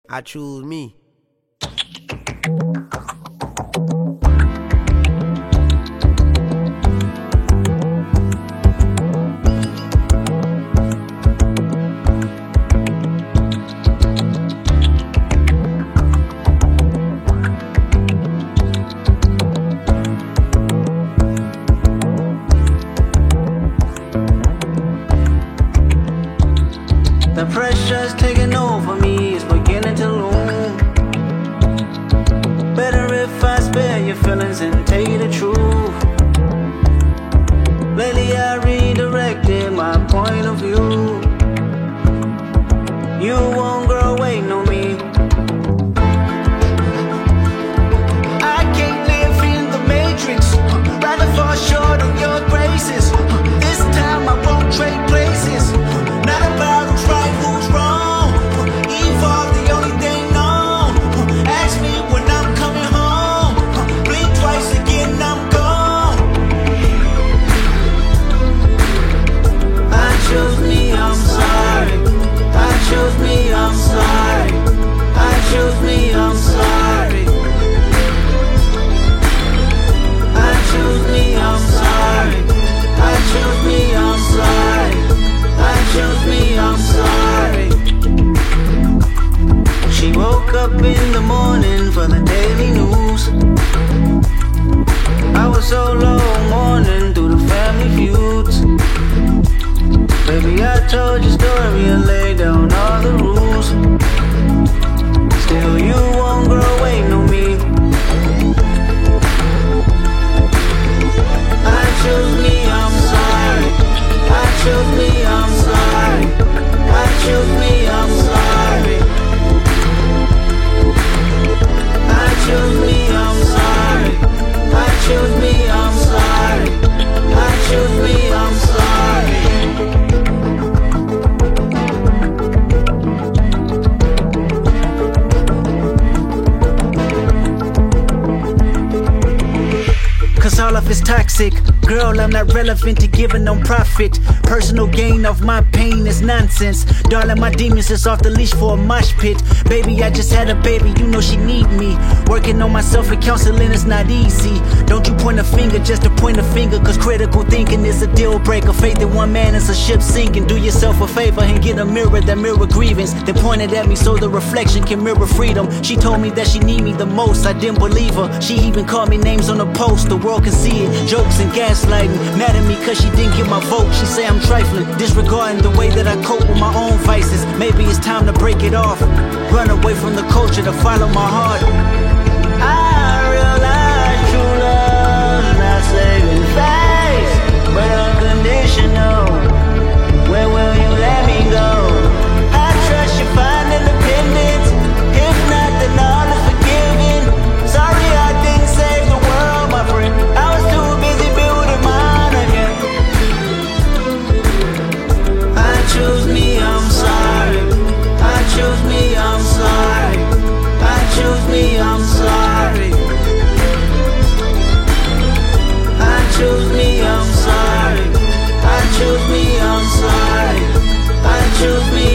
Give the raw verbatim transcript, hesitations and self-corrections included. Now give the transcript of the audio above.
I choose me. The pressure's taking over me, it's beginning to loom. Better if I spare your feelings and tell you the truth. Lately I redirected my point of view. You won't grow away, no me. I can't live in the matrix, rather fall short of your graces. This time I won't trade places. Not about who's right, who's wrong. Evolve, the only thing known. Ask me when I'm coming home. Blink twice again, I'm gone. I chose me, I'm sorry. I chose me, I'm sorry. I chose me, I'm sorry. I chose me, I'm sorry. I chose me, I'm sorry. I chose me, I'm sorry. She woke up in the morning for the daily news. I was so low mourning through the family feuds. Baby, I told your story and laid down all the rules. Still you won't grow away, no me. I chose me, I'm sorry. I chose me, I'm sorry. I chose me, I'm sorry. I chose me, I'm sorry. I chose me, I'm sorry. I chose me, I'm sorry. Cause all of it's toxic. Girl, I'm not relevant to giving no profit. Personal gain of my pain is nonsense. Darling, my demons is off the leash for a mosh pit. Baby, I just had a baby, you know she need me. Working on myself and counseling is not easy. Don't you point a finger just to point a finger. Cause critical thinking is a deal breaker. Faith in one man is a ship sinking. Do yourself a favor and get a mirror that mirror grievance. Then point it at me so the reflection can mirror freedom. She told me that she need me the most, I didn't believe her. She even called me names on the post, the world can see it. Jokes and gaslighting, mad at me cause she didn't get my vote. She say I'm trifling, disregarding the way that I cope with my own vices. Maybe it's time to break it off, run away from the culture to follow my heart. I realize true love's not saving face, but unconditional. Where will you let me go? I trust you find independence. If not, then all is forgiven. Sorry I didn't save the world, my friend. I was too busy building mine again. I chose me, I'm sorry. I chose me, I'm sorry. I chose me, I'm sorry. I chose me, I'm sorry. I chose me, I'm sorry. I chose me,